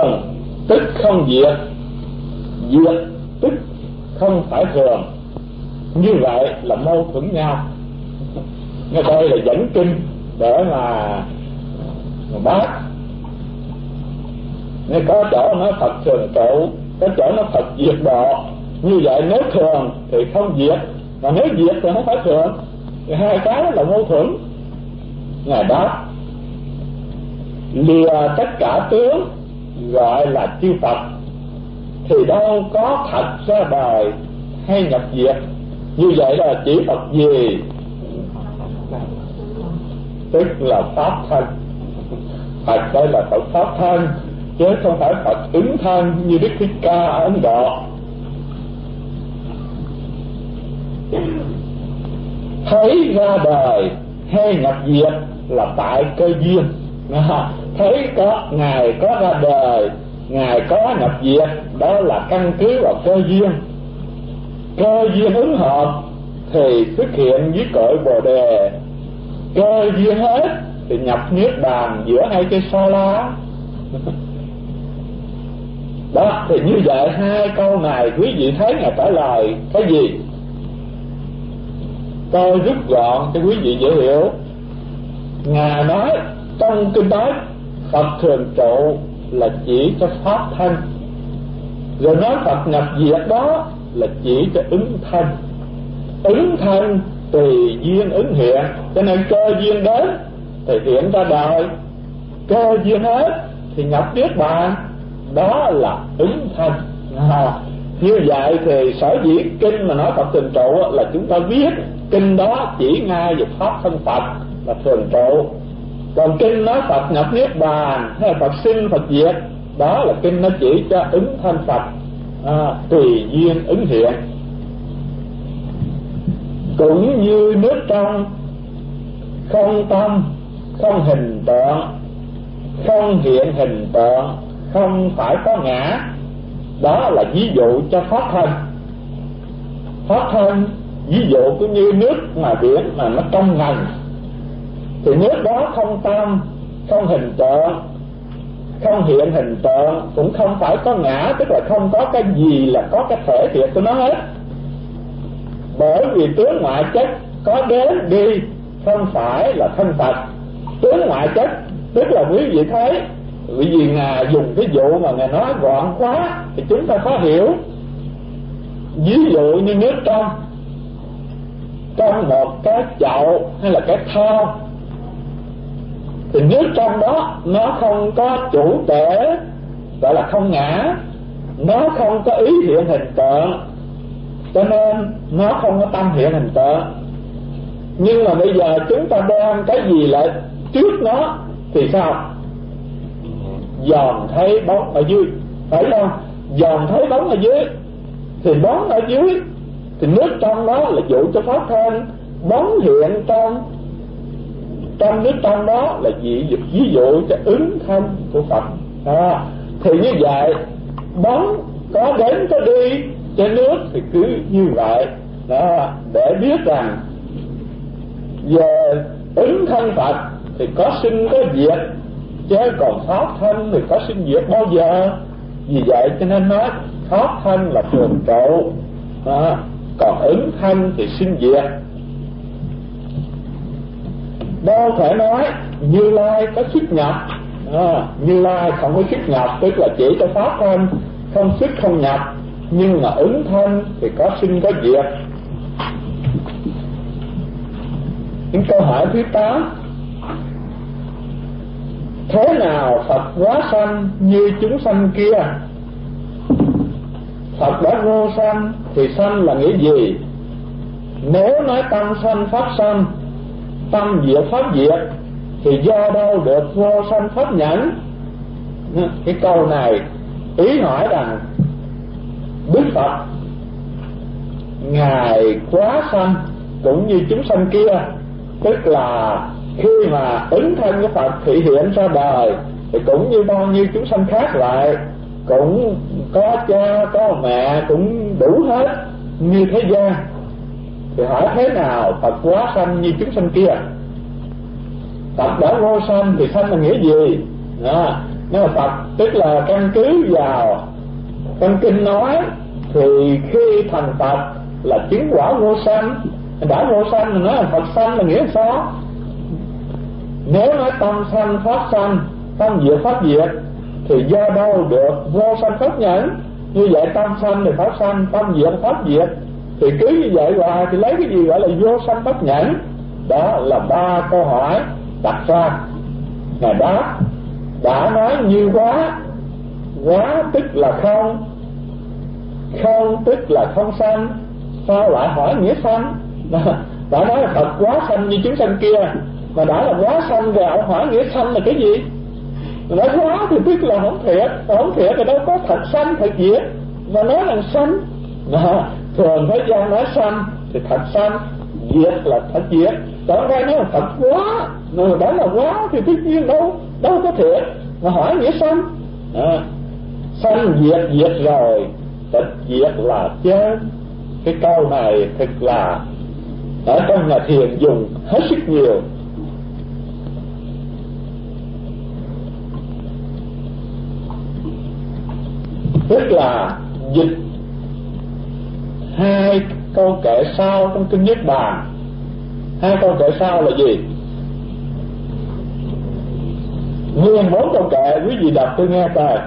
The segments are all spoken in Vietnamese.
thường tức không diệt, diệt tức không phải thường. Như vậy là mâu thuẫn nhau. Ngay đây là dẫn kinh để mà bác. Nên có chỗ nói Phật thường trụ, có chỗ nói Phật diệt độ. Như vậy nếu thường thì không diệt, mà nếu diệt thì không phải thường. Thì hai cái là mâu thuẫn. Ngài đáp: lìa tất cả tướng gọi là chư Phật, thì đâu có thật ra đời hay nhập diệt. Như vậy là chỉ Phật gì? Tức là Pháp thân. Phật đây là Phật Pháp thân, chứ không phải Phật ứng thân như Đức Thích Ca ở Ấn Độ. Thấy ra đời hay nhập diệt là tại cơ duyên. Thấy có Ngài có ra đời, Ngài có nhập diệt, đó là căn cứ vào cơ duyên. Cơ duyên ứng hợp thì xuất hiện với cội Bồ Đề, cơ duyên hết thì nhập niết bàn giữa hai cây sa la. Đó, thì như vậy hai câu này quý vị thấy Ngài trả lời cái gì? Tôi rút gọn cho quý vị dễ hiểu. Ngài nói trong kinh nói Phật thường trụ là chỉ cho Pháp thân, rồi nói Phật nhập diệt đó là chỉ cho ứng thân. Ứng thân tùy duyên ứng hiện, cho nên cơ duyên đến thì hiện ra đời, cơ duyên hết thì nhập niết bàn, đó là ứng thân. Như vậy thì sở dĩ kinh mà nói Phật thường trụ là chúng ta biết kinh đó chỉ ngay về Pháp thân Phật là thường trụ. Còn kinh nói Phật nhập niết bàn hay là Phật sinh Phật diệt, đó là kinh nó chỉ cho ứng thân Phật, tùy duyên ứng hiện. Cũng như nước trong, không tâm, không hình tượng, không hiện hình tượng, không phải có ngã, đó là ví dụ cho Pháp thân. Pháp thân ví dụ cũng như nước ngoài biển mà nó trong ngành, thì nước đó không tâm, không hình tượng, không hiện hình tượng, cũng không phải có ngã, tức là không có cái gì là có cái thể hiện của nó hết. Bởi vì tướng ngoại chất có đến đi, không phải là thân Phật. Tướng ngoại chất tức là quý vị thấy, bởi vì Ngài dùng cái dụ mà Ngài nói gọn quá thì chúng ta khó hiểu. Ví dụ như nước trong một cái chậu hay là cái thau, thì nước trong đó nó không có chủ thể, gọi là không ngã, nó không có ý hiện hình tượng, cho nên nó không có tâm hiện hình tượng. Nhưng mà bây giờ chúng ta đem cái gì lại trước nó thì sao? Dòm thấy bóng ở dưới, phải không? Dòm thấy bóng ở dưới, thì bóng ở dưới thì nước trong đó là dụ cho Pháp thân, bóng hiện trong nước trong đó là ví dụ cho ứng thân của Phật. Thì như vậy bóng có đến có đi trên nước thì cứ như vậy đó, để biết rằng về ứng thân Phật thì có sinh có diệt, chứ còn Pháp thân thì có sinh diệt bao giờ. Vì vậy cho nên nói Pháp thân là thường trụ, còn ứng thân thì sinh diệt. Đâu thể nói Như Lai có xuất nhập, Như Lai không có xuất nhập, tức là chỉ cho Pháp thân, không xuất không nhập. Nhưng mà ứng thân thì có sinh có diệt. Những câu hỏi thứ 8: thế nào Phật hóa sanh như chúng sanh kia? Phật đã vô sanh thì sanh là nghĩa gì? Nếu nói tâm sanh pháp sanh, tâm diệt pháp diệt, thì do đâu được vô sanh pháp nhẫn? Cái câu này ý hỏi rằng Đức Phật Ngài quá sanh cũng như chúng sanh kia, tức là khi mà ứng thân của Phật thị hiện ra đời thì cũng như bao nhiêu chúng sanh khác lại, cũng có cha có mẹ, cũng đủ hết như thế gian. Thì hỏi thế nào Phật quá sanh như chúng sanh kia? Phật đã vô sanh thì sanh là nghĩa gì? Nó Phật tức là căn cứ vào trong kinh nói, thì khi thành Phật là chứng quả vô sanh. Đã vô sanh thì nói là Phật sanh là nghĩa là sao? Nếu nói tâm sanh pháp sanh, tâm diệt pháp diệt, thì do đâu được vô sanh pháp nhẫn? Như vậy tâm sanh thì pháp sanh, tâm diệt pháp diệt, thì cứ như vậy hoài thì lấy cái gì gọi là vô sanh pháp nhẫn? Đó là ba câu hỏi đặt ra. Ngài đáp đã nói như quá, quá tức là không, không tức là không sanh, sao lại hỏi nghĩa sanh? Đã nói là Phật quá sanh như chúng sanh kia, mà đã là quá sanh rồi ông hỏi nghĩa sanh là cái gì? Nói quá thì tức là không thiệt, không thiệt thì đâu có thật sanh thật diệt, mà nói là sanh. Thường thế gian nói sanh thì thật sanh, diệt là thật diệt. Đó đây nói là Phật quá, mà đó là quá thì tất nhiên đâu có thiệt, mà hỏi nghĩa sanh. Sanh diệt diệt rồi, tịch diệt là chết. Cái câu này thật là ở trong nhà thiền dùng hết sức nhiều. Tức là dịch hai câu kệ sau trong kinh Niết Bàn. Hai câu kệ sau là gì? Nguyên 4 câu kệ quý vị đọc tôi nghe coi.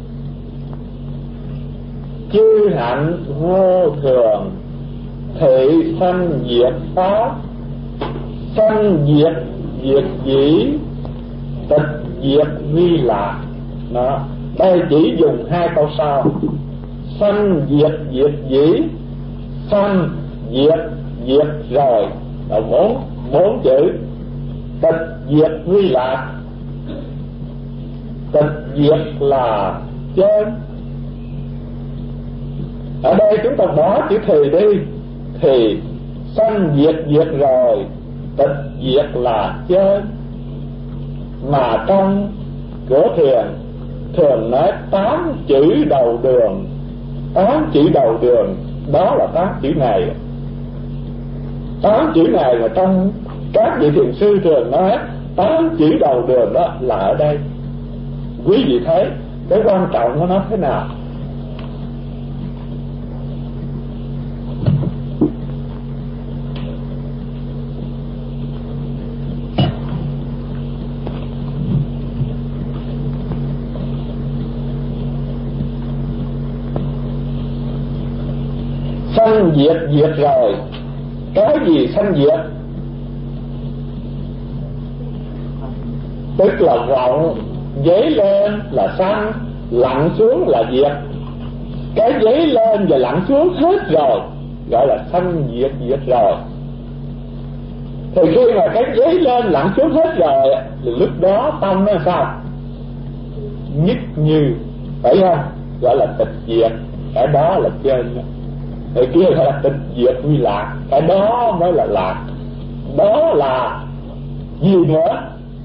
Chư hạnh vô thường, thị sanh diệt pháp, sanh diệt diệt dĩ, tịch diệt vi lạc. Đó, đây chỉ dùng hai câu sau. Sanh diệt diệt dĩ, sanh diệt diệt rồi, là bốn chữ. Tịch diệt vi lạc, tịch diệt là chết. Ở đây chúng ta bỏ chữ thì đi, thì sanh diệt diệt rồi, tịch diệt là chết. Mà trong cửa thiền thường nói 8 chữ đầu đường. 8 chữ đầu đường đó là 8 chữ này. 8 chữ này là trong các vị thiền sư thường nói 8 chữ đầu đường đó là ở đây. Quý vị thấy cái quan trọng của nó thế nào? Sanh diệt diệt rồi, cái gì sanh diệt? Tức là vọng dấy lên là sanh, lặn xuống là diệt. Cái dấy lên và lặn xuống hết rồi gọi là sanh diệt diệt rồi. Thì khi mà cái dấy lên lặn xuống hết rồi thì lúc đó tâm nó sao? Nhất như, phải không? Gọi là tịch diệt. Cái đó là trên đó. Cái kia là tịch diệt vi lạc, cái đó mới là lạc. Đó là gì nữa?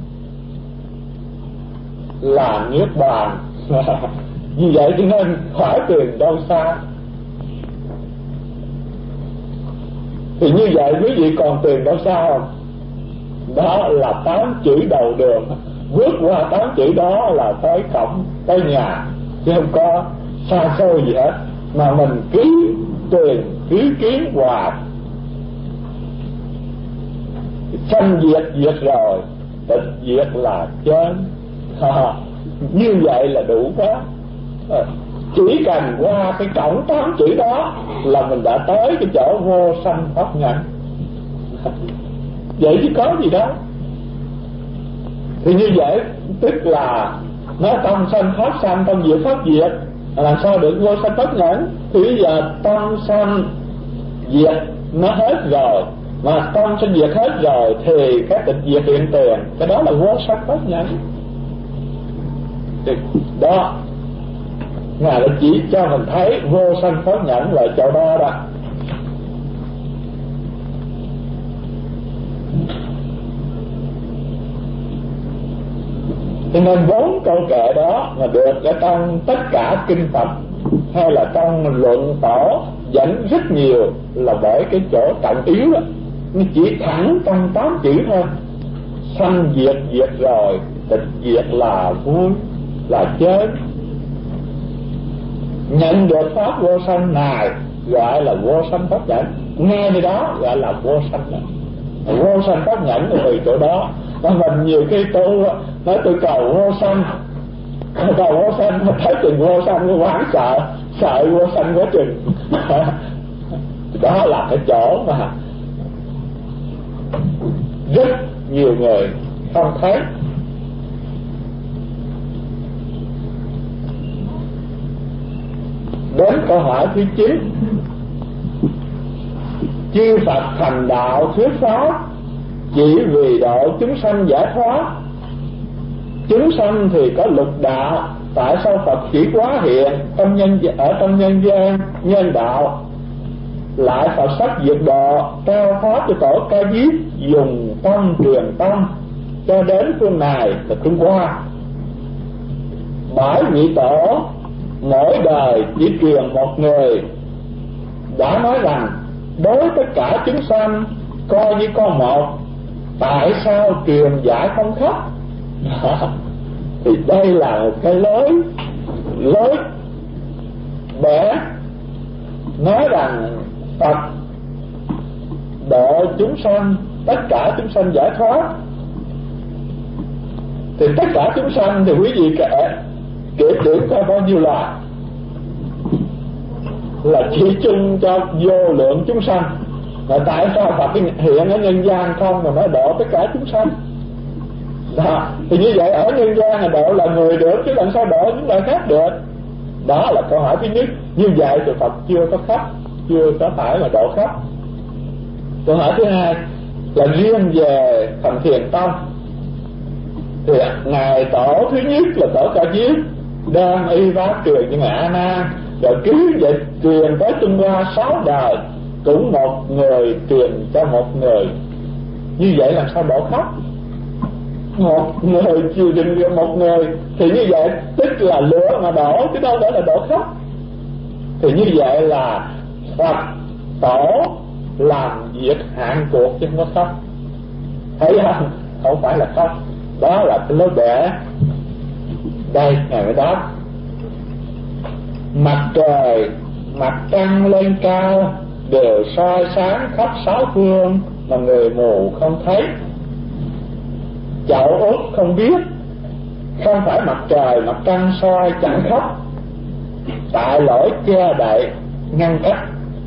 Là niết bàn. Vì vậy cho nên khỏi tìm đâu xa. Thì như vậy quý vị còn tìm đâu xa không? Đó là 8 chữ đầu đường. Bước qua 8 chữ đó là tới cổng, tới nhà, chứ không có xa xôi gì hết. Mà mình cứ tìm, cứ kiến hoài. Sanh diệt diệt rồi, tịch diệt là chết. Như vậy là đủ quá. Chỉ cần qua cái cổng 8 chữ đó là mình đã tới cái chỗ vô sanh pháp nhẫn. Vậy chứ có gì đâu. Thì như vậy tức là nó tâm sanh pháp sanh, tâm diệt pháp diệt, làm sao được vô sanh pháp nhẫn? Thì bây giờ tâm sanh diệt nó hết rồi, mà tâm sanh diệt hết rồi thì cái tịch diệt hiện tiền, cái đó là vô sanh pháp nhẫn. Thì đó, Ngài đã chỉ cho mình thấy vô sanh pháp nhẫn là chỗ đó đó. Cho nên 4 câu kệ đó mà được ở trong tất cả kinh Phật hay là trong luận tổ dẫn rất nhiều là bởi cái chỗ trọng yếu đó. Nó chỉ thẳng trong 8 chữ thôi. Sanh diệt diệt rồi, tịch diệt là vui. là chết. Nhận được pháp vô sanh này gọi là vô sanh pháp nhẫn, nghe đi đó gọi là vô sanh này. Vô sanh pháp nhẫn là từ chỗ đó. Mà mình nhiều khi tu nói tôi cầu vô sanh, cầu vô sanh thấy chừng vô sanh quá sợ vô sanh quá chừng. Đó là cái chỗ mà rất nhiều người không thấy. Đến câu hỏi thứ 9, chư Phật thành đạo thuyết pháp chỉ vì độ chúng sanh giải thoát. Chúng sanh thì có lục đạo, tại sao Phật chỉ quá hiện ở trong nhân gian nhân đạo, lại Phật sắc diệt độ cao pháp cho tổ Ca Diếp dùng tâm truyền tâm cho đến phương này là Trung Hoa. Bởi vị tổ mỗi đời chỉ truyền một người, đã nói rằng đối tất cả chúng sanh coi như con một, tại sao truyền giải không khắp? Thì đây là một cái lối bẻ nói rằng Phật độ chúng sanh, tất cả chúng sanh giải thoát. Thì tất cả chúng sanh thì quý vị kể tưởng coi bao nhiêu là chỉ chung cho vô lượng chúng sanh. Mà tại sao Phật hiện ở nhân gian không mà nói độ tất cả chúng sanh? Đó. Thì như vậy ở nhân gian là độ là người được, chứ làm sao độ những loại khác được? Đó là câu hỏi thứ nhất. Như vậy thì Phật chưa có khắp, chưa có phải là độ khắp. Câu hỏi thứ hai là riêng về Thành Thiền Tông, thì ngài tổ thứ nhất là tổ Ca Diếp đem y pháp truyền cho ngài A Nan, rồi cứ vậy truyền tới Trung Hoa 6 đời, cũng một người truyền cho một người. Như vậy làm sao độ khắp? Một người truyền cho một người thì như vậy tức là lửa mà đổ, chứ đâu phải là đổ khắp. Thì như vậy là Phật tổ làm việc hạn cuộc chứ không có khắp. Thấy không? Không phải là khắp. Đó là cái lối bẻ. Đây ngài mới đáp: mặt trời, mặt trăng lên cao đều soi sáng khắp 6 phương mà người mù không thấy. Chậu út không biết, không phải mặt trời mặt trăng soi chẳng khắp, tại lỗi che đậy ngăn cách.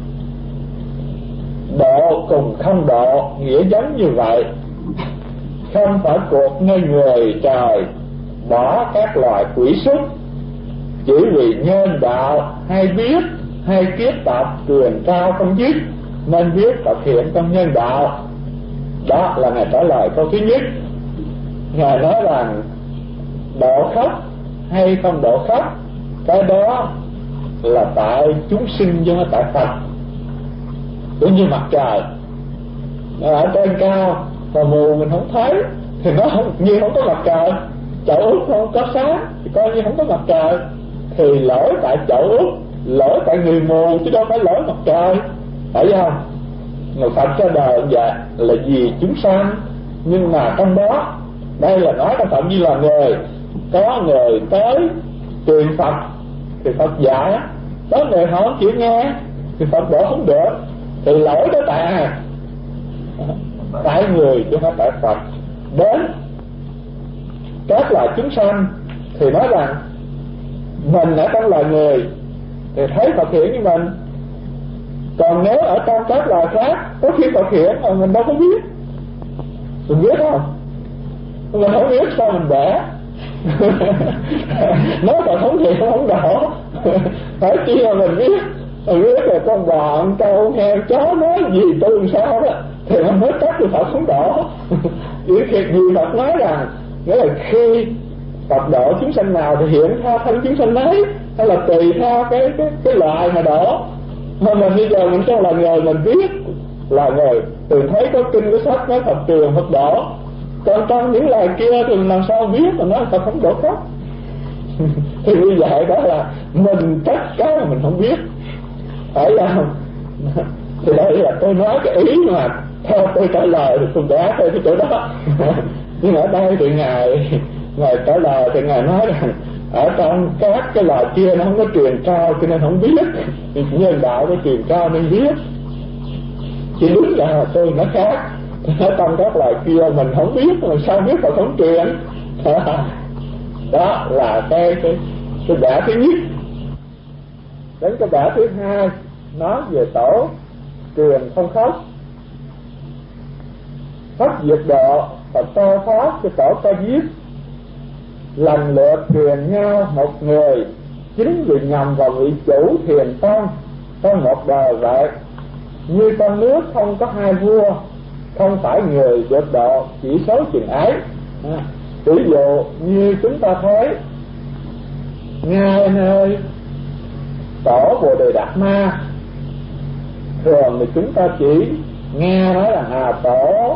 Độ cùng không độ nghĩa giống như vậy, không phải cuộc nơi người trời bỏ các loài quỷ súc, chỉ vì nhân đạo hay biết hay kiết tập truyền cao không dứt nên biết tập hiện trong nhân đạo. Đó là ngài trả lời câu thứ nhất. Ngài nói rằng độ khắp hay không độ khắp, cái đó là tại chúng sinh chứ không tại Phật. Cũng như mặt trời ở trên cao mà mù mình không thấy thì nó như không có mặt trời. Chậu út không có sáng thì coi như không có mặt trời. Thì lỗi tại chậu út, lỗi tại người mù chứ đâu phải lỗi mặt trời. Phải không? Người Phật cho đời vậy là vì chúng sanh, nhưng mà trong đó đây là nói trong phạm vi là người, có người tới truyền Phật thì Phật dạy, có người họ không chịu nghe thì Phật đổ không được. Thì lỗi đó tại người chứ không tại Phật. Đến các loài chúng sanh thì nói rằng mình ở trong loài người thì thấy Phật hiện như mình, còn nếu ở trong các loài khác có khi Phật hiện mà mình đâu có biết. Mình biết không? Mình không biết sao mình bẻ. Nói Phật không hiện không đổ. Phải chi mà mình biết. Mình biết là con bò, con trâu, heo, chó nói gì tôi làm sao đó thì mình mới chắc thì Phật không đổ. Vì Phật nói rằng nghĩa là khi Phật độ chúng sanh nào thì hiện theo thân chúng sanh ấy, hay là tùy theo cái loại mà đổ. Mà mình bây giờ mình sao là người mình biết là người từ thấy có kinh có sách nói Phật truyền Phật đổ, còn trong những loài kia thì làm sao biết mà nói Phật không đổ khắp. Thì như vậy đó là mình trách cái mà mình không biết, phải không? Thì đây là tôi nói cái ý mà theo tôi trả lời thì tôi đã theo cái chỗ đó. Nhưng ở đây thì ngài trả lời thì ngài nói rằng ở trong các cái loài kia nó không có truyền cao cho nên không biết, nhân đạo nó truyền cao nên biết. Chỉ đúng là tôi nó khác, ở trong các loài kia mình không biết, làm sao biết mà không truyền. Đó là cái bẻ thứ nhất. Đến cái bẻ thứ hai nói về tổ truyền không khóc, pháp diệt độ và to pháp cho tổ ca diếp, lần lượt truyền nhau một người, chính vì nhằm vào vị chủ thiền tông trong một đời vậy. Như trong nước không có hai vua, không phải người được độ chỉ số chừng ấy. Ví dụ như chúng ta thấy ngay nơi tổ Bồ Đề Đạt Ma, thường thì chúng ta chỉ nghe nói là tổ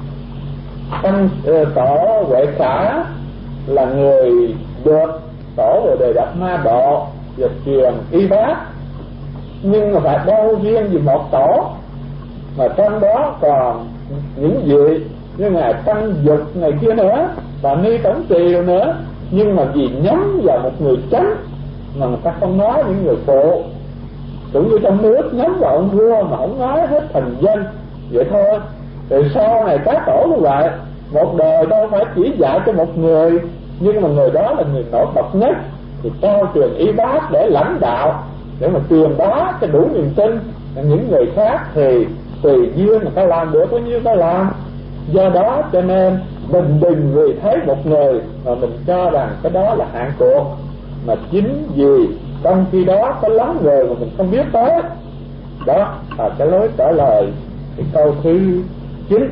Huệ Khả là người được tổ Bồ Đề Đạt Ma độ và truyền y bác. Nhưng mà phải đâu riêng vì một tổ, mà trong đó còn những vị như ngài Tăng Dục này kia nữa, và Ni Tổng Trì rồi nữa, nhưng mà vì nhắm vào một người chánh mà người ta không nói những người phụ. Cũng như trong nước nhắm vào ông vua mà không nói hết thành danh vậy thôi. Rồi sau này các tổ như vậy, một đời đâu phải chỉ dạy cho một người, nhưng mà người đó là người nổi bật nhất thì trao truyền y bác để lãnh đạo, để mà truyền bá cho đủ niềm tin. Những người khác thì tùy duyên mà ta làm được bao nhiêu ta làm. Do đó cho nên mình đừng vì thấy một người mà mình cho rằng cái đó là hạn cuộc, mà chính vì trong khi đó có lắm người mà mình không biết tới. Đó là cái lối trả lời cái câu thứ 9.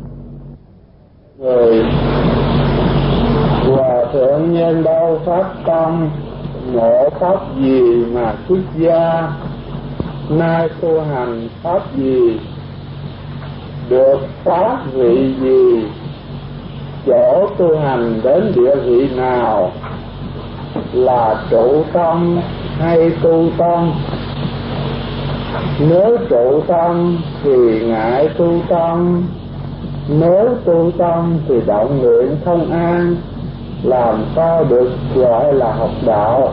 Người Hòa thượng nhân đâu pháp tâm, ngộ pháp gì mà xuất gia, nay tu hành pháp gì, được pháp vị gì, chỗ tu hành đến địa vị nào, là trụ tâm hay tu tâm? Nếu trụ tâm thì ngại tu tâm, nếu tu tâm thì động nguyện không an, làm sao được gọi là học đạo?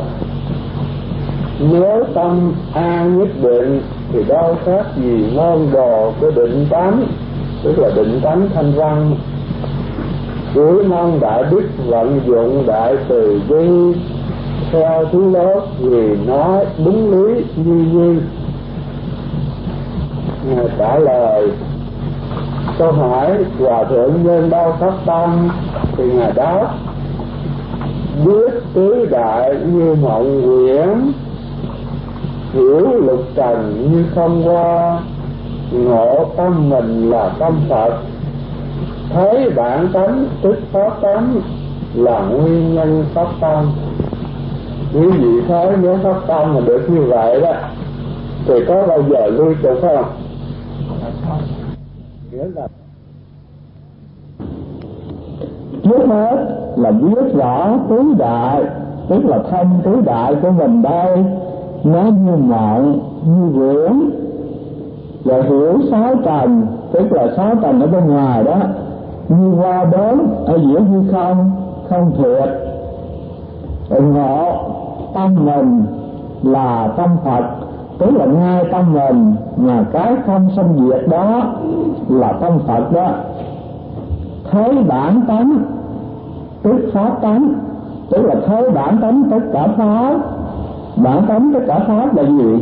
Nếu tâm an nhất định thì đâu khác gì môn đồ của định tánh, tức là định tánh thanh văn. Cuối mong đại đức vận dụng đại từ bi, theo thứ lớp vì nói đúng lý như. Ngài trả lời câu hỏi Hòa thượng nhân đâu pháp tâm, thì Ngài đáp: biết tứ đại như mộng quyển, hiểu lục trần như không qua, ngộ tâm mình là tâm Phật, thấy bản tánh tức pháp tánh là nguyên nhân pháp tâm. Quý vị thấy nếu pháp tâm mà được như vậy đó thì có bao giờ lui trục không? Nghĩa là trước hết là biết rõ tứ đại, tức là thân tứ đại của mình đây nó như mộng như quyển, và hiểu sáu trần, tức là sáu trần ở bên ngoài đó như qua đến ở giữa hư không, không thiệt. Ngộ tâm mình là tâm Phật, tức là ngay tâm mình mà cái không sanh diệt đó là tâm Phật đó. Thấy bản tánh tức pháp tánh, tức là thấy bản tánh tất cả pháp. Bản tánh tất cả pháp là gì?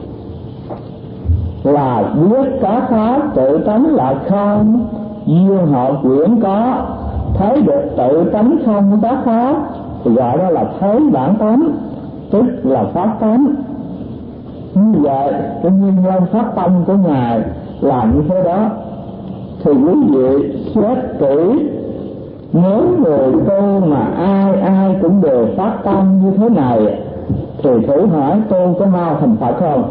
Là biết các pháp tự tánh là không, duyên hợp quyển có. Thấy được tự tánh không của các pháp thì gọi đó là thấy bản tánh, tức là pháp tánh. Như vậy cái nguyên nhân pháp tâm của Ngài là như thế đó. Thì quý vị xét kỹ, nếu người tu mà ai ai cũng đều phát tâm như thế này thì thử hỏi tu có mau thành Phật không?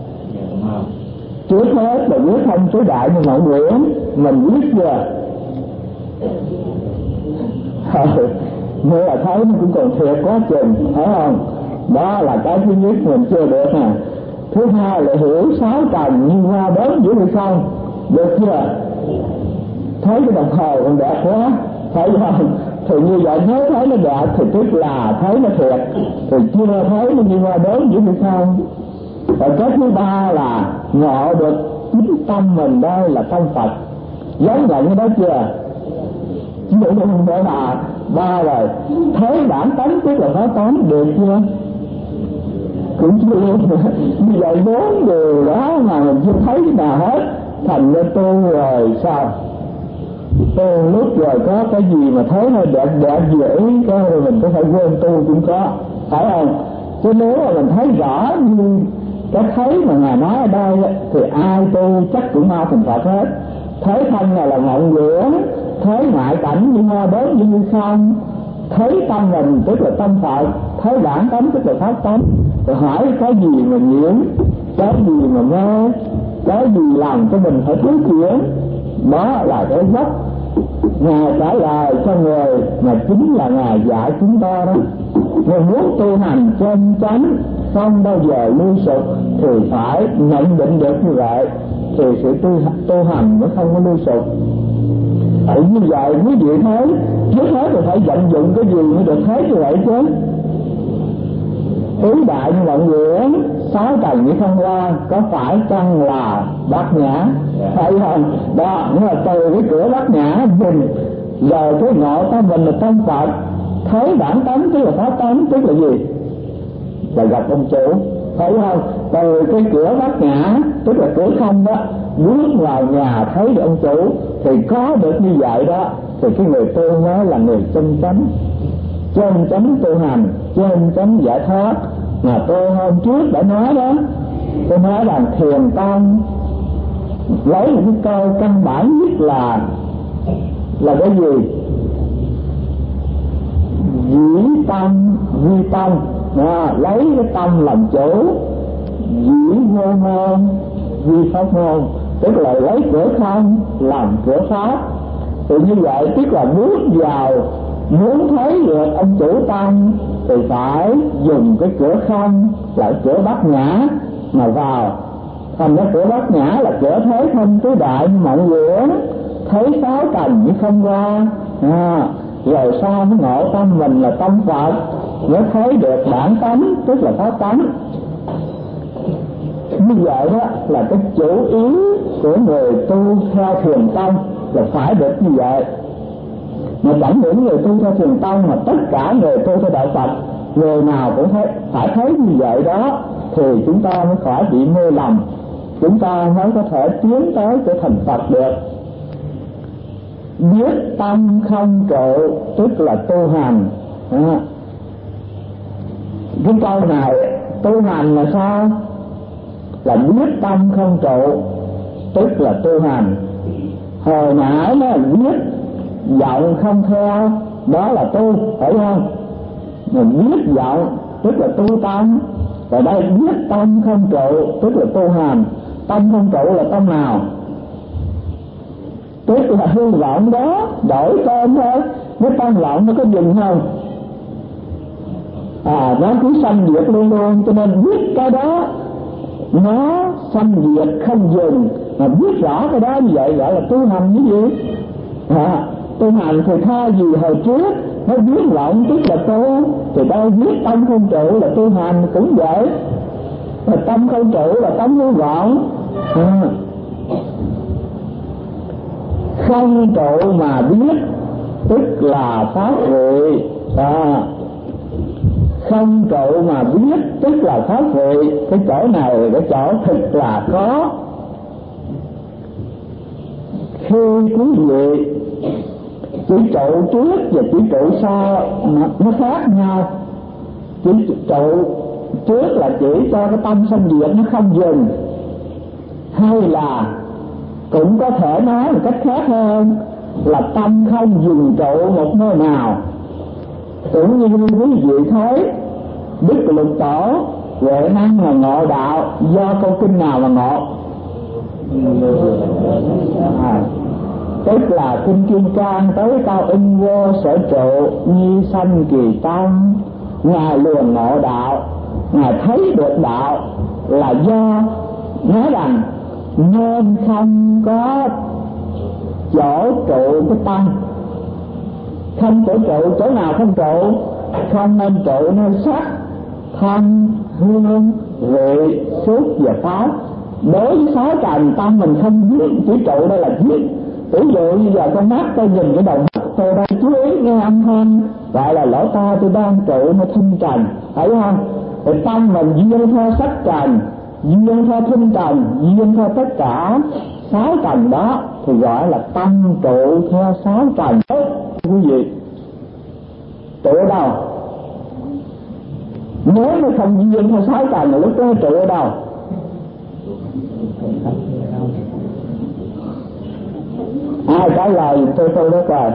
Trước hết là viết thông tứ đại như mộng quyển, mình viết chưa? Nghĩa là thấy nó cũng còn thiệt quá chừng, phải không? Đó là cái thứ nhất mình chưa được nè. Thứ hai là hiểu sáu trần như hoa đến giữa hay không? Được chưa? Thấy cái đồng hồ còn đẹp quá, phải không? Thì như vậy nếu thấy nó đẹp thì tức là thấy nó thiệt, thì chưa thấy nó đi qua đốn chứ được không? Và cái thứ ba là ngộ được chính tâm mình đây là tâm Phật. Giống vậy cái đó chưa? Chứ không phải là ba rồi. Thấy bản tánh tức là phá tánh, được chưa? Cũng chưa. Như vậy 4 điều đó mà mình chưa thấy nào hết, thành ra tu rồi sao? Tu lúc rồi có cái gì mà thấy hơi đẹp đẹp dễ cái rồi mình có phải quên tu cũng có, phải không? Chứ nếu mà mình thấy rõ như cái thấy mà Ngài nói ở đây thì ai tu chắc cũng mau thành Phật hết. Thấy thân này là ngọn lửa, thấy ngoại cảnh như hoa đốt như không, thấy tâm mình tức là tâm Phật, thấy bản tánh tức là pháp tánh. Rồi hỏi cái gì mà nhiễm, cái gì mà mê, cái gì làm cho mình phải thiếu chuyển, đó là cái gốc Ngài trả lời cho người mà chính là Ngài dạy chúng ta đó. Người muốn tu hành chân chánh không bao giờ lưu sụp thì phải nhận định được như vậy thì sự tu hành nó không có lưu sụp. Như vậy quý vị thấy trước hết thì phải vận dụng cái gì mới được thấy như vậy chứ. Tứ đại như ngọn lửa, 6 tầng như không qua, có phải chăng là bát nhã? Phải không? Đó, nhưng mà từ cái cửa bát nhã mình rồi cái ngộ ta mình là tâm Phật, thấy bản tánh tức là pháp tánh tức là gì? Là gặp ông chủ, phải không? Từ cái cửa bát nhã tức là cửa không đó, bước vào nhà thấy được ông chủ thì có được như vậy đó, thì cái người tu mới là người chân chánh. Chân chánh tu hành, chân chánh giải thoát. Mà tôi hôm trước đã nói đó, tôi nói rằng thiền tông lấy những câu căn bản nhất là cái gì? Dĩ tâm vi tâm, lấy cái tâm làm chủ, dĩ vô môn vi pháp môn, tức là lấy cửa không làm cửa pháp. Thì như vậy tức là bước vào muốn thấy được ông chủ tâm thì phải dùng cái cửa không là cửa bát nhã mà vào. Thành ra cửa bát nhã là cửa thế không tứ đại mộng lửa, thấy 6 tầng như không qua, rồi sau mới ngộ tâm mình là tâm Phật, mới thấy được bản tánh tức là pháp tánh. Như vậy đó là cái chủ yếu của người tu theo thiền tông là phải được như vậy. Mà chẳng những người tu theo thiền tông mà tất cả người tu theo đạo Phật, người nào cũng phải thấy như vậy đó thì chúng ta mới khỏi bị mê lầm, chúng ta mới có thể tiến tới trở thành Phật được. Biết tâm không trụ tức là tu hành. Cái câu này tu hành là sao? Là biết tâm không trụ tức là tu hành. Hồi nãy nó biết vọng không theo đó là tu, phải không? Mình biết vọng tức là tu tâm, và đây biết tâm không trụ tức là tu hành. Tâm không trụ là tâm nào? Tức là hư vọng đó, đổi tên thôi. Cái tâm vọng nó có dừng không? Nó cứ sanh diệt luôn luôn, cho nên biết cái đó nó sanh diệt không dừng, mà biết rõ cái đó như vậy gọi là tu hành. Cái gì? Tu hành thì thay vì hồi trước nó biết vọng tức là tu, thì đâu biết tâm không trụ là tu hành cũng vậy. Mà tâm không trụ là tâm hư vọng. Không trụ mà biết tức là pháp vị. Không trụ mà biết tức là pháp vị. Cái chỗ này là cái chỗ thực là có. Khi quý vị chỉ trụ trước và chỉ trụ sau nó khác nhau. Chỉ trụ trước là chỉ cho cái tâm sanh diệt nó không dừng, hay là cũng có thể nói một cách khác hơn là tâm không dừng trụ một nơi nào. Cũng như quý vị thấy Đức Lục Tổ Huệ Năng là ngộ đạo do câu kinh nào mà ngộ? Tức là kinh Kim Cang tới câu in vô sở trụ nhi sanh kỳ tâm. Ngài liền ngộ đạo, Ngài thấy được đạo là do nói rằng nên không có chỗ trụ cái tâm. Không chỗ trụ, chỗ nào không trụ? Không nên trụ nơi sắc, thanh, hương, vị, xúc và pháp. Đối với sáu trần tâm mình không biết, chỉ trụ đây là biết. Ví dụ như giờ con mắt tôi nhìn cái đồng mắt, tôi đang chú ý nghe âm thanh, gọi là lỗ tai tôi đang trụ nó thinh trần, thấy không? Thì tâm mình duyên theo sắc trần, duyên theo thinh trần, duyên theo tất cả sáu trần đó thì gọi là tâm trụ theo sáu trần. Quý vị trụ ở đâu? Nếu nó không duyên theo sáu trần thì lúc đó trụ ở đâu? Ai trả lời tôi đó coi.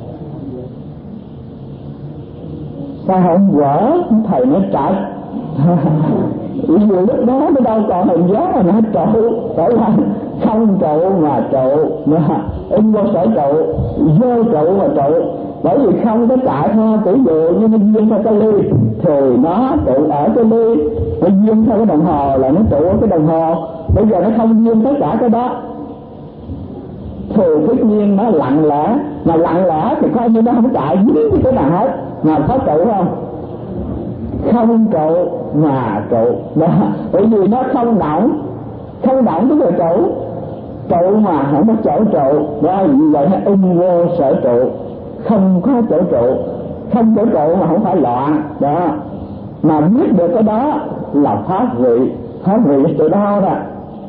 Sao không vỡ? Thầy nó trật. Vì lúc đó nó đâu còn hình dáng mà nó trụ. Phải là không trụ mà trụ, vô sở trụ, vô trụ mà trụ. Bởi vì không có chạy theo, ví dụ như nó duyên theo cái ly thì nó trụ ở cái ly, nó duyên theo cái đồng hồ là nó trụ ở cái đồng hồ. Bây giờ nó không duyên tất cả cái đó thì tất nhiên nó lặng lẽ, mà lặng lẽ thì coi như nó không chạy dính cái nào hết, mà có trụ không? Không trụ mà trụ đó, bởi vì nó không động tức là trụ mà không có chỗ trụ đó, vì vậy nó vô sở trụ, không có chỗ trụ, không chỗ trụ mà không phải loạn đó, mà biết được cái đó là pháp vị từ đó đó.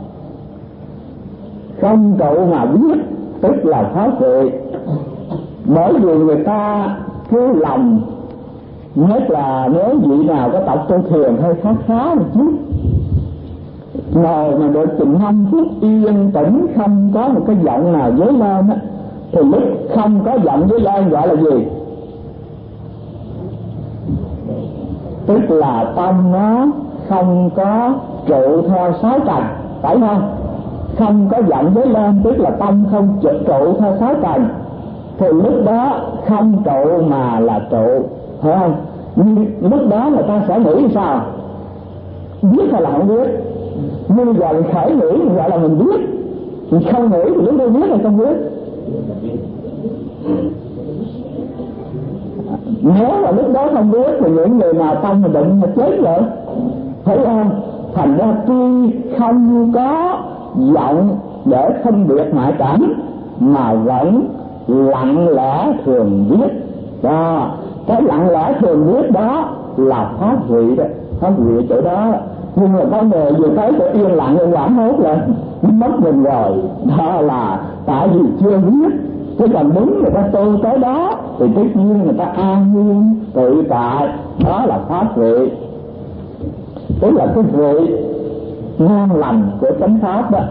Không trụ mà biết tức là pháp vị. Bởi vì người ta cứ lầm, nhất là nếu vị nào có tập tu thiền hơi khá một chút, ngồi mà được chừng 5 phút yên tĩnh, không có một cái giọng nào dấy lên á, thì lúc không có giọng dấy lên gọi là gì? Tức là tâm nó không có trụ theo sáu trần, phải không? Không có giọng dấy lên tức là tâm không trụ theo sáu trần, thì lúc đó không trụ mà là trụ, phải không? Nhưng lúc đó người ta sẽ nghĩ sao? Biết hay là không biết? Nhưng giờ mình khởi nghĩ gọi là mình biết, mình không nghĩ thì lúc đó biết hay không biết? Nếu mà lúc đó không biết thì những người nào tâm mình định mà chết rồi, thấy không? Thành ra tuy không có giọng để phân biệt ngoại cảnh mà vẫn lặng lẽ thường biết đó. Cái lặng lẽ thường biết đó là pháp vị đó, pháp vị chỗ đó. Nhưng mà có người vừa thấy tôi yên lặng yên quảng hốt lên mất mình rồi, đó là tại vì chưa biết. Thế còn đúng người ta tu tới đó thì tất nhiên người ta an nhiên tự tại, đó là pháp vị, tức là cái vị ngon lành của chánh pháp đó.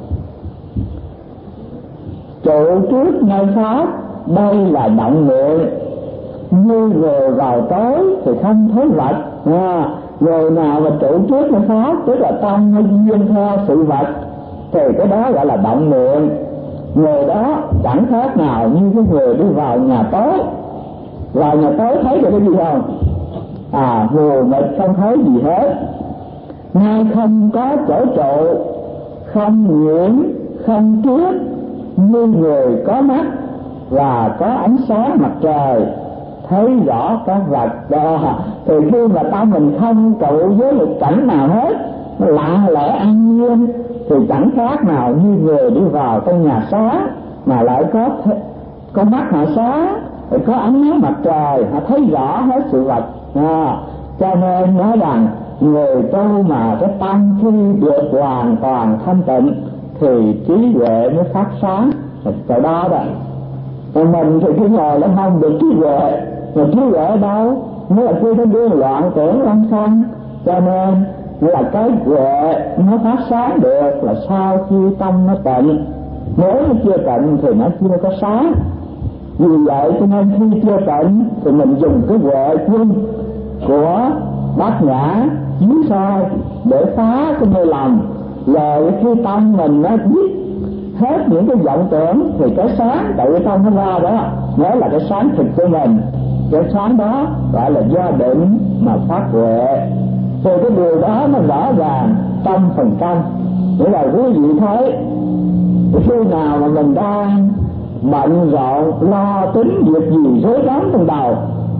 Trụ trước nơi pháp, đây là động niệm, như người vào tối thì không thấy vật. Người nào mà trụ trước nơi pháp tức là tâm nó duyên theo sự vật thì cái đó gọi là động niệm. Người đó chẳng khác nào như cái người đi vào nhà tối. Vào nhà tối thấy được cái gì không? Mù mịt không thấy gì hết. Ngay không có chỗ trụ, không nhiễm, không trước, như người có mắt và có ánh sáng mặt trời thấy rõ các vật đó. Thì khi mà tâm mình không trụ với một cảnh nào hết, nó lặng lẽ an nhiên, thì chẳng khác nào như người đi vào trong nhà sáng mà lại có mắt họ sáng, rồi có ánh nắng mặt trời, họ thấy rõ hết sự vật. Cho nên nói rằng người tu mà cái tâm khi được hoàn toàn thanh tịnh thì trí huệ mới phát sáng. Tại đó đó, còn mình thì cứ ngồi nó không được trí huệ, mà trí huệ ở đâu? Nếu là khi nó điên loạn tưởng lăng xăng, cho nên là cái huệ nó phát sáng được là sau khi tâm nó tịnh. Nếu nó chưa tịnh thì nó chưa có sáng. Vì vậy cho nên khi chưa tịnh thì mình dùng cái huệ chung của Bát Nhã chiếu soi để phá cái mê lầm. Rồi khi tâm mình nó biết hết những cái vọng tưởng thì cái sáng tự tâm nó ra đó, đó là cái sáng thực của mình. Cái sáng đó gọi là do định mà phát huệ. Thì cái điều đó nó rõ ràng 100%. Nghĩa là quý vị thấy khi nào mà mình đang bận rộn lo tính việc gì rối rắm trong đầu.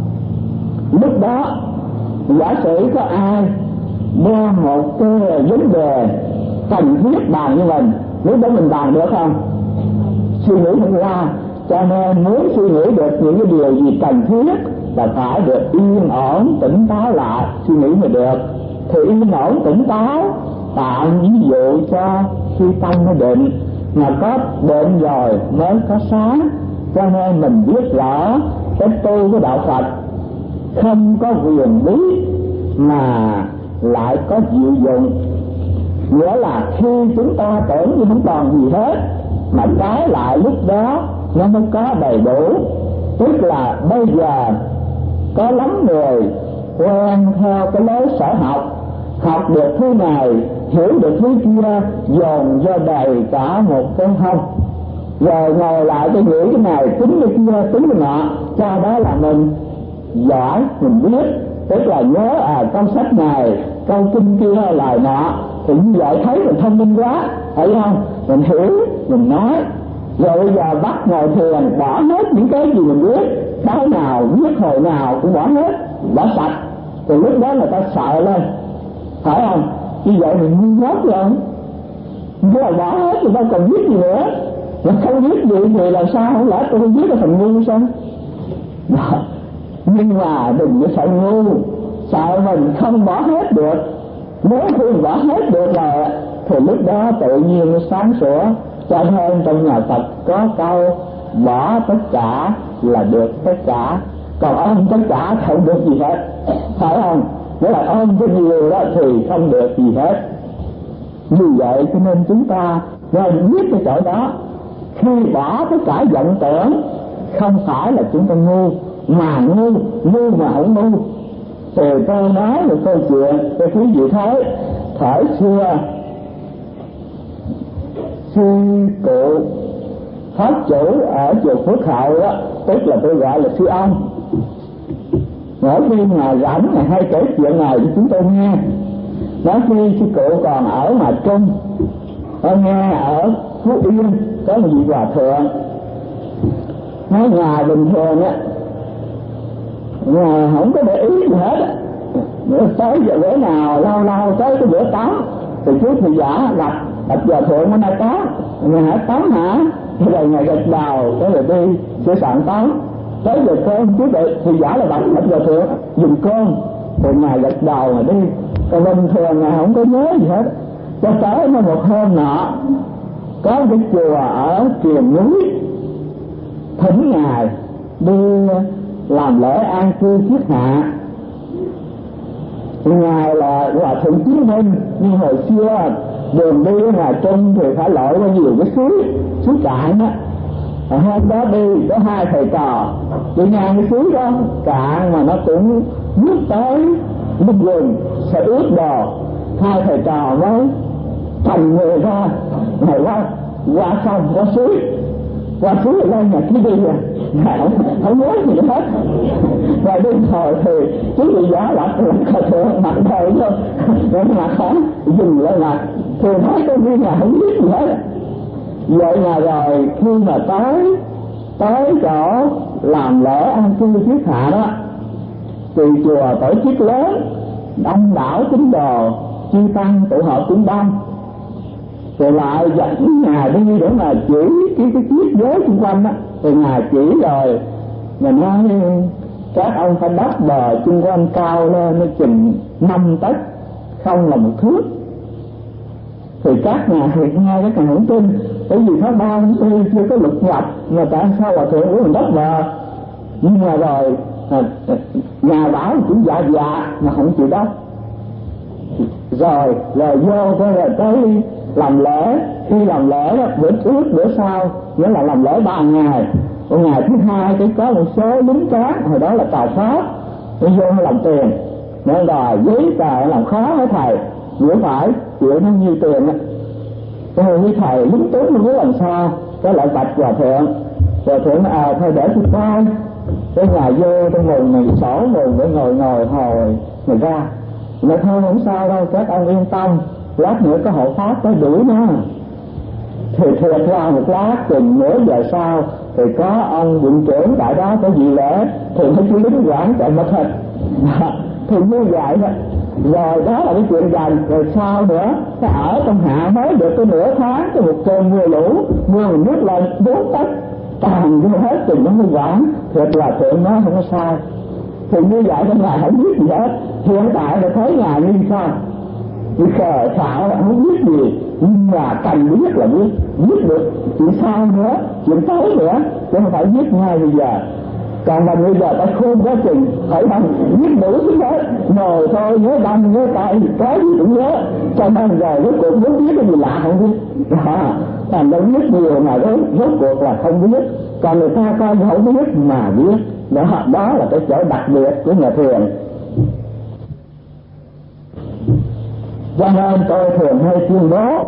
Lúc đó giả sử có ai đem một cái vấn đề cần thiết bàn như mình, lúc đó mình bàn được không? Suy nghĩ không ra. Cho nên muốn suy nghĩ được những cái điều gì cần thiết là phải được yên ổn tỉnh táo lại suy nghĩ mới được. Thì yên ổn tỉnh táo tạo ví dụ cho khi tâm nó định, mà có định rồi mới có sáng. Cho nên mình biết rõ cái tu của đạo Phật không có quyền bí mà lại có diệu dụng. Nghĩa là khi chúng ta tưởng như không còn gì hết, mà trái lại lúc đó nó mới có đầy đủ. Tức là bây giờ có lắm người quen theo cái lối sở học được thứ này hiểu được thứ kia, dồn cho đầy cả một cái hông, rồi ngồi lại cái nghĩ cái này tính cái kia tính cái nọ, cho đó là mình giỏi, mình biết. Tức là nhớ câu sách này câu kinh kia lời nọ, thì như vậy thấy mình thông minh quá, thấy không? Mình hiểu, mình nói. Rồi bây giờ bắt ngồi thiền, bỏ hết những cái gì mình biết, cái nào biết hồi nào cũng bỏ hết, bỏ sạch. Thì lúc đó người ta sợ lên, phải không? Như vậy mình ngu ngốc rồi, nếu mà bỏ hết thì đâu còn biết gì nữa. Mà không biết gì thì làm sao, không lẽ tôi không biết là thành ngu sao? Đó. Nhưng mà đừng có sợ ngu, sợ mình không bỏ hết được. Nếu khi bỏ hết được rồi thì lúc đó tự nhiên nó sáng sủa. Cho nên trong nhà Phật có câu bỏ tất cả là được tất cả, còn ôm tất cả không được gì hết, phải không? Nếu là ôm cái nhiều đó thì không được gì hết. Như vậy cho nên chúng ta nên biết cái chỗ đó. Khi bỏ tất cả vọng tưởng không phải là chúng ta ngu, mà ngu mà không ngu. Thì tôi nói một câu chuyện cho quý vị thấy. Thời xưa sư cụ pháp chủ ở chùa Phước Hậu đó, tức là tôi gọi là sư ông, mỗi khi mà rảnh là hay kể chuyện này cho chúng tôi nghe. Nói khi sư cụ còn ở Hà Trung, tôi nghe ở Phú Yên có một vị hòa thượng nói nhà bình thường á, nhà không có để ý gì hết á. Tới giờ bữa nào lâu tới cái bữa tắm thì chú thầy giả đặt hòa thượng bữa nay tắm, ngày hãy tắm hả? Rồi ngày gật đầu cái rồi đi sửa soạn tắm. Tới giờ cơm chú thầy giả là đặt hòa thượng dùng cơm, rồi ngày gật đầu mà đi. Còn bình thường ngày không có nhớ gì hết. Cho tới một hôm nọ có cái chùa ở Triền Núi thỉnh ngài đi làm lễ an cư thiết hạ. Ngài là hòa thượng Chí Minh, nhưng hồi xưa đường đi ở Hà Trung thì phải lội qua nhiều cái suối cạn á. Hôm đó đi có hai thầy trò đi ngang cái suối đó cạn mà nó cũng nước tới lúc gần sẽ ướt đồ. Hai thầy trò mới thành người ra ngày qua sông qua suối lên nhà cứ đi không nhớ gì hết. Rồi đi hồi thì chú bị giá lặt khởi thượng mặt đời thôi, rồi mặt khó dừng lại mặt thì nói cái viên nhà không biết gì hết. Vậy mà rồi khi mà tới chỗ làm lễ an cư thiết hạ đó thì chùa tổ chức lớn, đông đảo tín đồ chư tăng tụ họp cũng đông, rồi lại dẫn Ngài đi để mà chỉ cái chiếc giới xung quanh á. Rồi Ngài chỉ rồi mình nói các ông phải đắp bờ xung quanh cao lên nó chừng 5 tấc, không là 1 thước. Thì các ngài thì nghe các ngài không tin, bởi vì tháng 3 tháng 4 chưa có luật nhập mà tại sao hòa thượng của mình đắp bờ. Nhưng mà rồi nhà bảo cũng dạ mà không chịu đắp. Rồi vô cái rồi tới làm lễ. Khi làm lễ đó bữa trước bữa sau nghĩa là làm lễ 3 ngày. Ngày thứ 2 thì có một số lính cát hồi đó là tàu Pháp nó vô làm tiền, nên đòi giấy tờ làm khó với thầy, vừa phải chịu nó nhiêu tiền á. Rồi với thầy lính tướng không biết làm sao, cái lại bạch hòa thượng thôi để tôi coi. Cái ngày vô tôi ngồi này sổ ngồi để ngồi hồi người ra. Mà thôi không sao đâu, các ông yên tâm, lát nữa có hộ pháp tới đuổi nó. Thì thiệt ra một lát chừng nửa giờ sau thì có ông viện trưởng tại đó có gì lẽ thì mấy chú lính quản chạy mất hết. Thì như vậy đó. Rồi đó là cái chuyện dành. Rồi sau nữa cái ở trong Hạ mới được cái nửa tháng, cái một cơn mưa lũ, mưa nước lên 4 tấc toàn vô hết thì nó mới quản. Thiệt là thượng nói không có sai. Thì như vậy trong Ngài không biết gì hết. Hiện tại là thấy Ngài như sao, vì khờ xạo không biết gì, nhưng mà cần biết là biết được chuyện sau nữa, chuyện tới nữa, chứ không phải biết ngay bây giờ. Còn mà bây giờ ta khôn quá chừng phải bằng biết đủ thứ hết, ngồi thôi nhớ đâm nhớ tay cái gì cũng nhớ, cho nên giờ rốt cuộc muốn biết cái gì lạ không biết. Thành đâu biết nhiều mà rốt cuộc là không biết, còn người ta coi không biết mà biết. Đó là cái chỗ đặc biệt của nhà thiền. Cho nên tôi thường hay tuyên bố,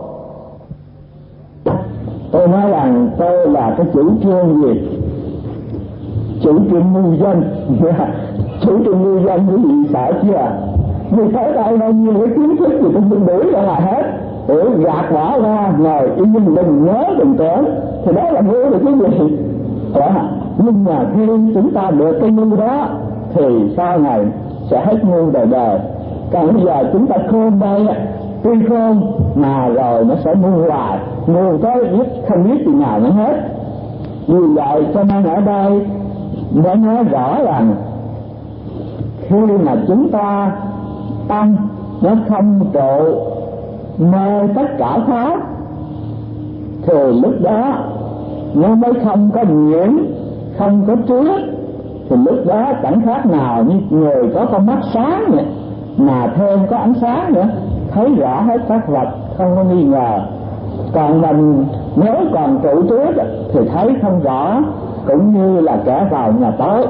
tôi nói rằng tôi là cái chủ trương gì, chủ trương ngu dân. Chủ trương ngu dân quý vị sợ chưa? Vì thế đây bao nhiêu cái kiến thức gì cũng đừng đuổi ra ngoài hết, để gạt bỏ ra, ngồi yên đừng nhớ đừng tưởng, thì đó là ngu được cái gì. Nhưng mà khi chúng ta được cái ngu đó thì sau này sẽ hết ngu đời đời. Còn bây giờ chúng ta khôn đây, tuy khôn mà rồi nó sẽ ngu hoài, ngu tới không biết gì nào nữa hết. Vì vậy cho nên ở đây đã nói rõ rằng khi mà chúng ta tâm nó không trụ mê tất cả pháp thì lúc đó nó mới không có nhiễm, không có trước. Thì lúc đó chẳng khác nào như người có con mắt sáng vậy, mà thêm có ánh sáng nữa, thấy rõ hết các vật không có nghi ngờ. Còn mình nếu còn trụ trước thì thấy không rõ, cũng như là kẻ vào nhà tối.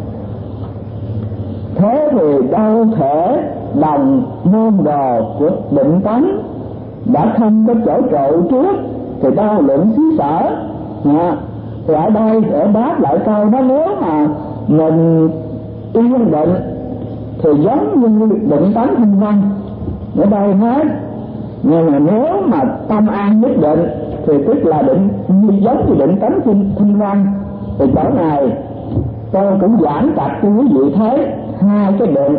Thế thì đâu thể đồng môn đồ của định tánh đã không có chỗ trụ trước thì đâu luận xứ sở. Thì ở đây để đáp lại câu đó, nếu mà mình yên định thì giống như định tánh thanh văn. Ở đây nói, nhưng mà nếu mà tâm an nhất định thì tức là định giống như định tánh thanh văn. Thì chỗ này tôi cũng giảng tập cho quý vị thấy hai cái định.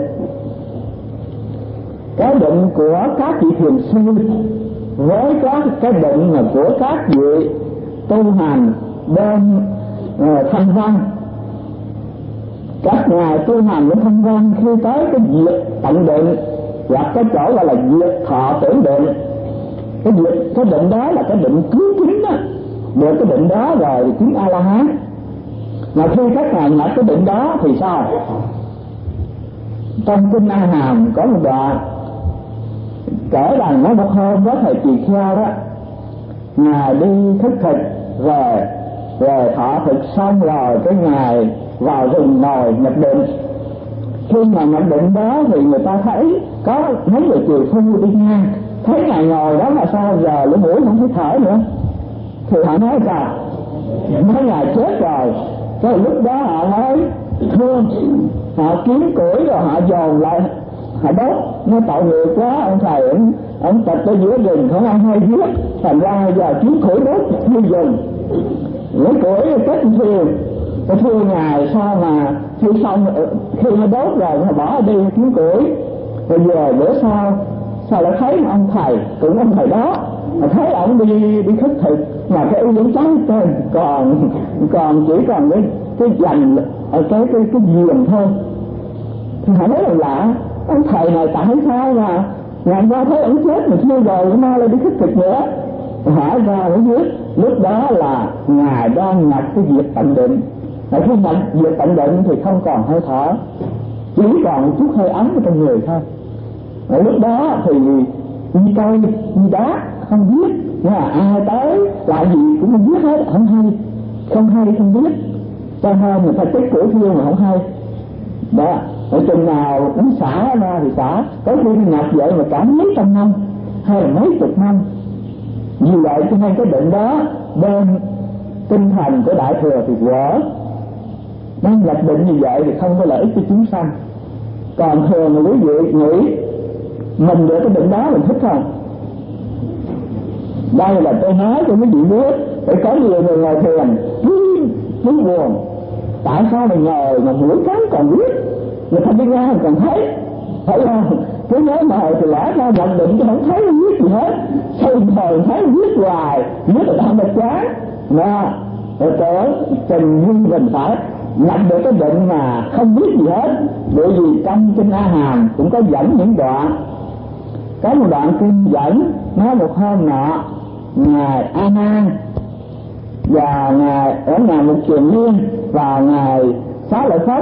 Cái định của các vị thiền sư với cái định mà của các vị tu hành bên thanh văn. Các ngài tu hành bên thanh văn khi tới cái diệt tận định, hoặc cái chỗ gọi là diệt thọ tưởng định, cái định đó là cái định cứu kính đó. Được cái định đó rồi thì chứng A La Hán. Mà khi các ngài nhập cái định đó thì sao? Trong kinh A Hàm có một đoạn kể rằng nói một hôm đó thầy Tỳ Kheo đó, ngài đi khất thực rồi thọ thực xong rồi cái ngài vào rừng ngồi nhập định. Khi mà nhập định đó thì người ta thấy có mấy người kiều phu đi ngang, thấy ngài ngồi đó mà sao giờ lỗ mũi không thấy thở nữa, thì họ nói sao? Nói ngài chết rồi. Cái lúc đó họ mới thương, họ kiếm củi rồi họ dồn lại, họ đốt. Nó tội nghiệp quá, ông thầy ông tập ở giữa rừng không ai hay giết, thành ra giờ kiếm củi đốt như rừng. Lấy củi kết thiền, cái thương ngài sao mà khi xong, khi nó đốt rồi họ bỏ đi kiếm củi. Rồi giờ bữa sau lại thấy ông thầy, cũng ông thầy đó, mà thấy ông đi khất thực mà cái y vẫn trắng tên, còn chỉ còn cái dành cái giềng thôi. Thì họ nói là lạ, ông thầy này tại sao mà ngày qua thấy ông chết mà chưa rồi hôm nay lại đi khất thực nữa. Hỏi ra mới biết lúc đó là ngài đang nhập cái diệt tận định. Mà khi nhập diệt tận định thì không còn hơi thở, chỉ còn một chút hơi ấm ở trong người thôi. Ở lúc đó thì như cây như đá không biết, nhưng mà ai tới lại gì cũng không biết hết, không hay không biết. Cho nên người ta chết cổ thương mà không hay đó. Ở chừng nào cũng xả ra thì xả, có khi nhập vậy mà cả mấy trăm năm hay là mấy chục năm. Vì vậy cho nên cái định đó bên tinh thần của Đại Thừa thì vỡ. Nên lập định như vậy thì không có lợi ích cho chúng sanh. Còn thường là quý vị nghĩ mình được cái định đó mình thích không? Đây là tôi nói cho quý vị biết, phải có nhiều người ngồi thiền cứ muốn buồn. Tại sao mình ngồi mà mũi cắn còn biết, người ta đi ra còn thấy, phải không? Cứ nhớ ngồi thì lẽ ra nhận định chứ không thấy viết gì hết, sao thời thấy viết hoài, viết là đang mệt quá. Mà rồi tưởng tình như mình phải nhận được cái định mà không biết gì hết. Bởi vì trong kinh A Hàm cũng có dẫn những đoạn, có một đoạn kinh dẫn nói một hôm nọ ngài A Nan và ngài ở nhà Mục Kiền Liên và ngài Xá Lợi Phất,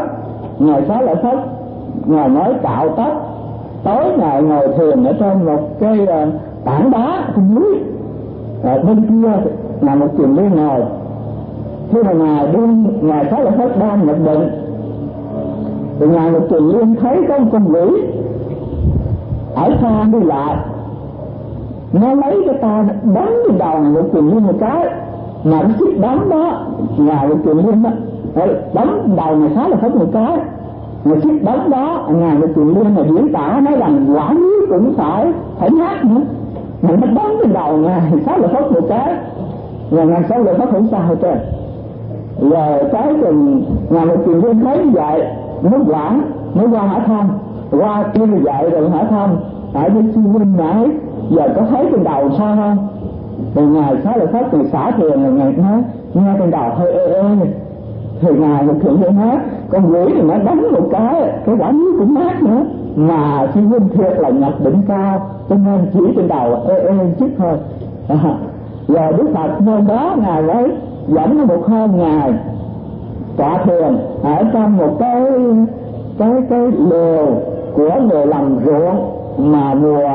ngài nói cạo tóc. Tối ngài ngồi thiền ở trên một cái tảng đá trên núi, bên kia là một Kiền Liên ngồi. Khi mà ngài Xá Lợi Phất đang nhập định thì ngài Một Kiền Liên thấy có một con quỷ ở xa đi lại, nó lấy cái tay đấm trên đầu Một Kiền Liên một cái, mà cái chiếc đấm đó ngài Một Kiền Liên đó đấm đầu ngài Xá Lợi Phất một cái. Mà chiếc đấm đó ngài Một Kiền Liên mà diễn tả nói rằng quả núi cũng phải nát nữa, mà nó đấm trên đầu ngài Xá Lợi Phất một cái, và ngài Xá Lợi Phất không sao hết trơn. Rồi cái chừng ngài Một Kiền Liên thấy như vậy nó quản, nó qua hỏi thăm, qua kêu dậy rồi hỏi thăm tại với sư huynh nãy giờ có thấy trên đầu sao không? Thì ngài Xá Lợi Phất thì xả thiền rồi ngài nói nghe trên đầu hơi ê. Thì ngài Một Kiền Liên nói con quỷ thì nó đánh một cái quả núi cũng nát nữa, mà sư huynh thiệt là nhập định cao cho nên chỉ trên đầu ê chút thôi. Rồi Đức Phật nơi đó ngài mới dẫn nó một hôm ngài tọa thiền ở trong một cái lều của người làm ruộng, mà mùa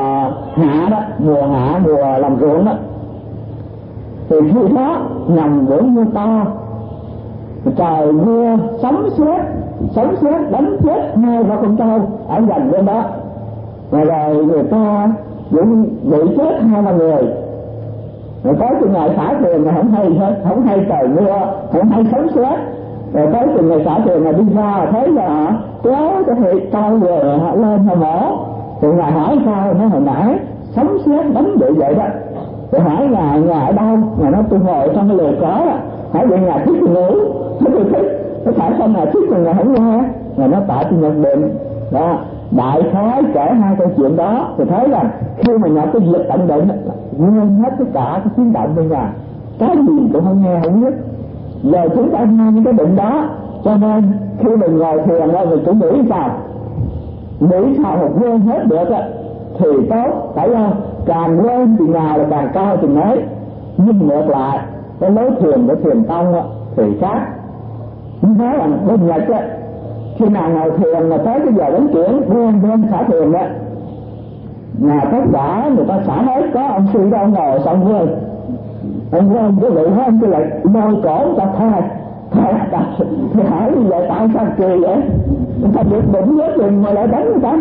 hạ làm ruộng đó. Thì khi đó nằm bữa mưa to, trời mưa sấm sét đánh chết 2 ba con trâu ở gần bên đó, rồi người ta cũng bị chết 2 ba người. Rồi tới từ ngày xả thiền là không hay trời mưa, không hay sấm sét. Rồi tới từ ngày xả thiền là đi ra thấy là kéo cái hệ trâu về họ lên họ mổ. Thì ngài hỏi sao, nó hồi nãy sấm sét đánh bị vậy đó. Rồi hỏi ngài ở đâu? Ngài nói tôi ngồi trong cái lều có đó. Hỏi vậy ngài thích thì ngủ, tôi thích. Nó phải xong ngài thích rồi ngài không nghe. Ngài nói tại tôi nhận định đó. Đại khái kể 2 câu chuyện đó thì thấy rằng khi mà nhập cái việc tận định nguyên hết tất cả cái tiếng động bên ngoài, cái gì cũng không nghe không biết. Giờ chúng ta nghe những cái định đó, cho nên khi mình ngồi thiền rồi mình cũng nghĩ sao một quên hết được á thì tốt, phải không? Càng quên thì nào là càng cao thì nói. Nhưng ngược lại cái lối thiền của thiền tông á thì khác. Nói rằng bên Nhật á, khi nào ngồi thiền mà tới cái giờ đánh chuyển quên xả thiền đó, nhà tất cả người ta xả hết, có ông sư đó ông ngồi xong quên, ông quên cái vị hết cái lại lôi cổ người ta thay thì hỏi như vậy tại sao kỳ vậy? Người ta được đỉnh hết rồi mà lại đánh người ta.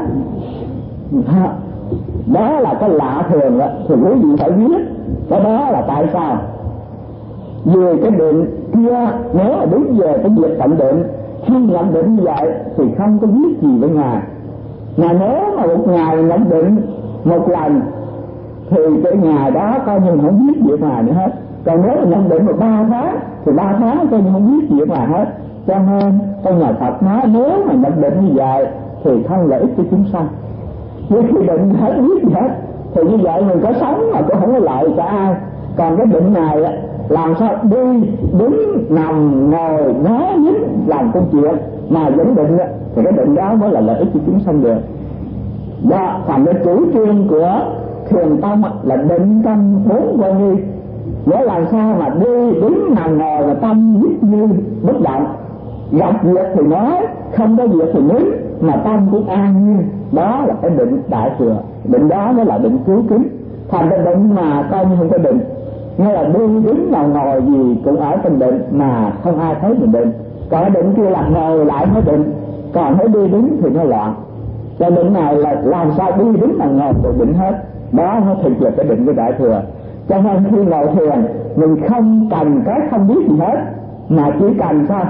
Đó là cái lạ thường đó, thì quý vị phải biết cái đó là tại sao. Về cái định kia, nếu mà đúng về cái việc tận định, khi nhận định như vậy thì không có biết gì với ngài. Mà nếu mà một ngày nhận định một lần thì cái ngày đó coi như không biết gì ngài nữa hết. Còn nếu mà nhận định một 3 tháng thì 3 tháng coi như không biết gì ngài hết. Cho nên trong nhà Phật nói nếu mà nhận định như vậy thì không lợi ích cho chúng sanh. Nếu khi định hết biết gì hết thì như vậy mình có sống mà cũng không có lợi cho ai. Còn cái định này làm sao đi đứng nằm ngồi nói nhín làm công chuyện mà vẫn định thì cái định đó mới là lợi ích cho chúng sanh được. Đó thành cái chủ trương của thiền tông là định trong 4 vô nghi, để làm sao mà đi đứng nằm ngồi và tâm nhất như bất động, gặp việc thì nói, không có việc thì nín, mà tâm cũng an nhiên. Đó là cái định đại thừa, định đó mới là định cứu kính. Thành cái định mà coi như không có định, nghĩa là đi đứng nào ngồi gì cũng ở trong định mà không ai thấy mình định. Còn cái định kia là ngồi lại mới định, còn thấy đi đứng thì nó loạn. Cho định này là làm sao đi đứng nào ngồi rồi định hết. Đó nó thực là cái định của đại thừa. Cho nên khi ngồi thiền mình không cần cái không biết gì hết, mà chỉ cần sao?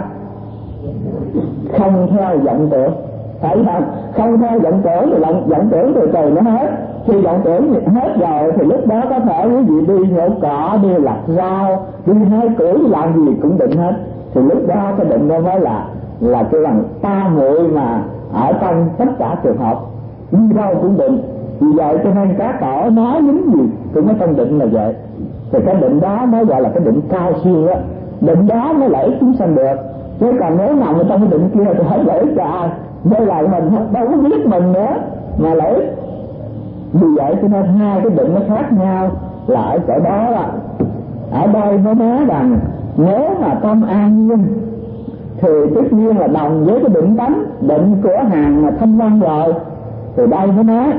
Không theo vọng tưởng, phải không? Không theo vọng tưởng thì vọng tưởng từ từ nó hết. Khi vọng tưởng hết rồi thì lúc đó có thể quý vị đi nhổ cỏ, đi lặt rau, đi hái củi, làm gì cũng định hết. thì lúc đó cái định đó mới là cái bằng ta muội mà ở trong tất cả trường hợp đi đâu cũng định. Vì vậy cho nên các cỏ nói những gì cũng có trong định là vậy. Thì cái định đó mới gọi là cái định cao siêu đó. Định đó mới lợi ích chúng sanh được. Chứ còn nếu nằm ở trong cái định kia thì hết lợi ích cho ai, với lại mình đâu có biết mình nữa mà lợi ích. Vì vậy cho nên hai cái định nó khác nhau là ở chỗ đó là ở đây nó nói rằng nếu mà tâm an nhiên thì tất nhiên là đồng với cái định tánh, định của hàng mà thanh văn rồi. Thì đây nó nói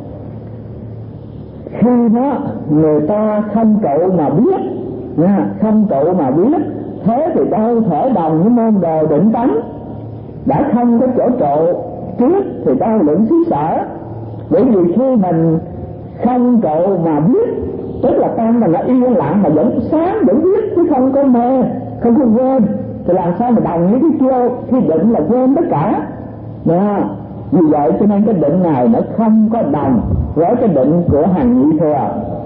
khi đó người ta không cậu mà biết nha, không cậu mà biết, thế thì đâu thể đồng với môn đồ định tánh. Đã không có chỗ trụ trước thì đâu lượng xứ sở. Bởi vì khi mình không cậu mà biết, tức là tâm mình đã yên lặng mà vẫn sáng vẫn biết, chứ không có mê, không có quên, thì làm sao mà đồng với cái kia khi định là quên tất cả. Nha. Vì vậy cho nên cái định này nó không có đồng với cái định của hàng nhị thừa.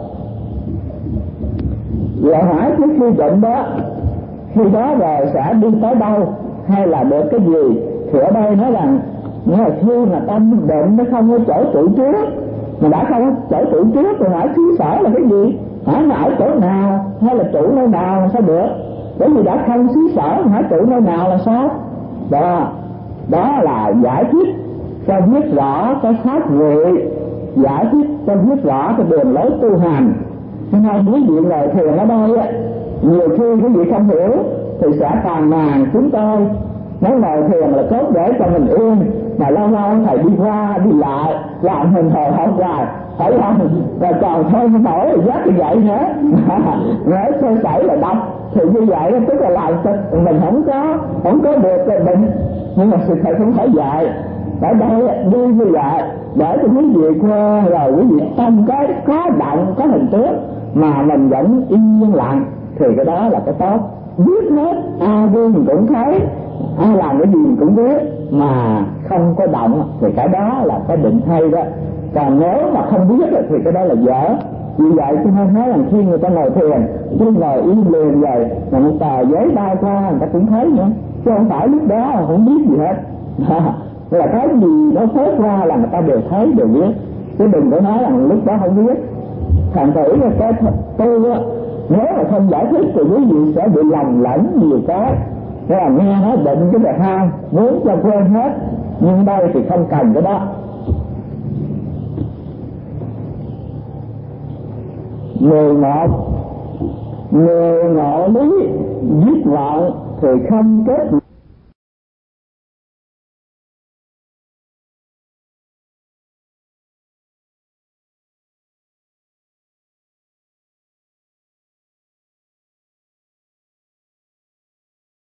Và hỏi trước khi định đó, khi đó rồi sẽ đi tới đâu hay là được cái gì? Thì ở đây nói rằng là khi mà tâm định nó không có chỗ trụ trước, mà đã không có chỗ trụ trước thì hỏi xứ sở là cái gì? Hỏi nó ở chỗ nào hay là trụ nơi nào là sao được? Bởi vì đã không xứ sở, hỏi trụ nơi nào là sao? Đó là giải thích cho biết rõ cái pháp vị, giải thích cho biết rõ cái đường lối tu hành. Cho nên quý vị ngồi thiền ở đây á, nhiều khi quý vị không hiểu thì sẽ phàn nàn chúng tôi nói ngồi thiền là tốt để cho mình yên, mà lâu lâu thầy đi qua đi lại làm hình hồi hộp hoài, phải không? Và còn thêm nổi giác như vậy nữa nói sơ sẩy là đọc thì như vậy tức là làm cho mình không có được cái bệnh. Nhưng mà sự thật không phải vậy. Ở đây đi như vậy để cho quý vị qua rồi quý vị tâm cái có động có hình tướng mà mình vẫn yên lặng thì cái đó là cái tốt. Biết hết, ai đi mình cũng thấy, ai làm cái gì mình cũng biết, mà không có động thì cái đó là cái định hay đó. Còn nếu mà không biết thì cái đó là dở. Vì vậy cho nên nói rằng khi người ta ngồi thiền, cứ ngồi im liền vậy mà một tờ giấy bay qua người ta cũng thấy nữa, chứ không phải lúc đó không biết gì hết. Là cái gì nó phớt ra là người ta đều thấy đều biết, chứ đừng có nói rằng lúc đó không biết. Thành thử là cái tu á, nếu mà không giải thích thì quý vị sẽ bị lầm lẫn nhiều cái. Thế là nghe nói định cái là ham muốn cho quên hết, nhưng đây thì không cần cái đó. Người ngộ lý giết vọng thì không kết